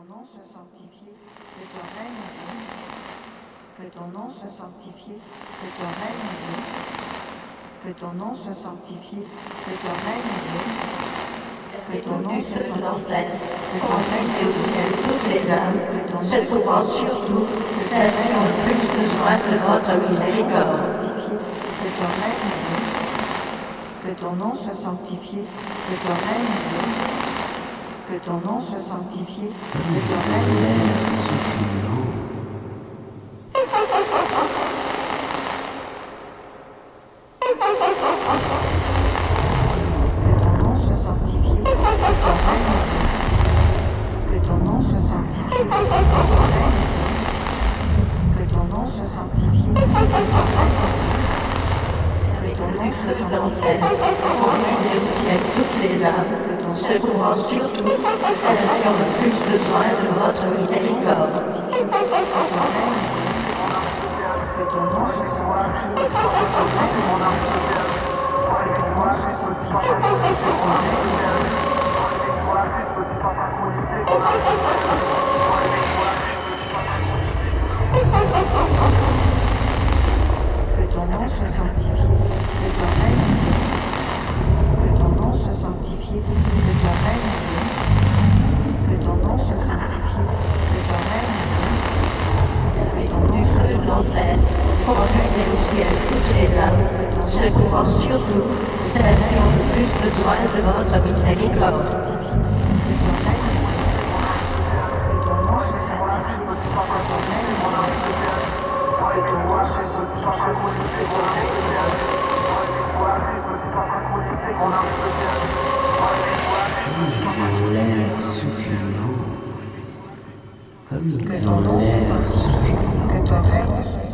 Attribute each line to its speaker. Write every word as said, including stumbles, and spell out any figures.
Speaker 1: nom soit sanctifié, que ton règne vienne, que ton nom soit sanctifié, que ton règne vienne, que ton nom soit sanctifié, que ton règne vienne, que ton nom soit sanctifié, que ton règne
Speaker 2: au ciel toutes les âmes,
Speaker 1: que ton nom
Speaker 2: secourant surtout celles qui ont le plus besoin de votre miséricorde.
Speaker 1: sanctifié, que ton règne vienne, que ton nom soit sanctifié, que ton règne vienne, que ton nom soit sanctifié, que ton règne vienne. Que ton nom soit sanctifié, que ton règne vienne, que ton nom soit sanctifié, que ton règne vienne, que ton nom soit sanctifié, que ton règne vienne, que ton nom soit sanctifié,
Speaker 2: Conduisez au ciel toutes les âmes, secourant surtout celles qui ont le plus besoin de votre miséricorde.
Speaker 1: que ton nom soit sanctifié, que ton règne vienne, que ton nom soit sanctifié, que ton règne vienne. Que ton nom soit sanctifié, que ton règne vienne, que ton nom soit sanctifié, que ton règne vienne, que ton nom soit sanctifié, que ton règne vienne, que ton nom soit
Speaker 2: Feu d'enfer, conduisez au ciel toutes les âmes, secourant surtout celles qui ont le plus besoin de votre miséricorde.
Speaker 1: sanctifié, que ton règne vienne, que ton nom soit sanctifié, que ton règne vienne, que ton nom soit sanctifié, que ton règne vienne.
Speaker 3: Comme ils ont l'air succulents. Comme
Speaker 1: Que
Speaker 3: ils
Speaker 1: ton
Speaker 3: ont
Speaker 1: nom soit
Speaker 3: l'air
Speaker 1: sanctifié,
Speaker 3: succulents.
Speaker 1: que ton règne soit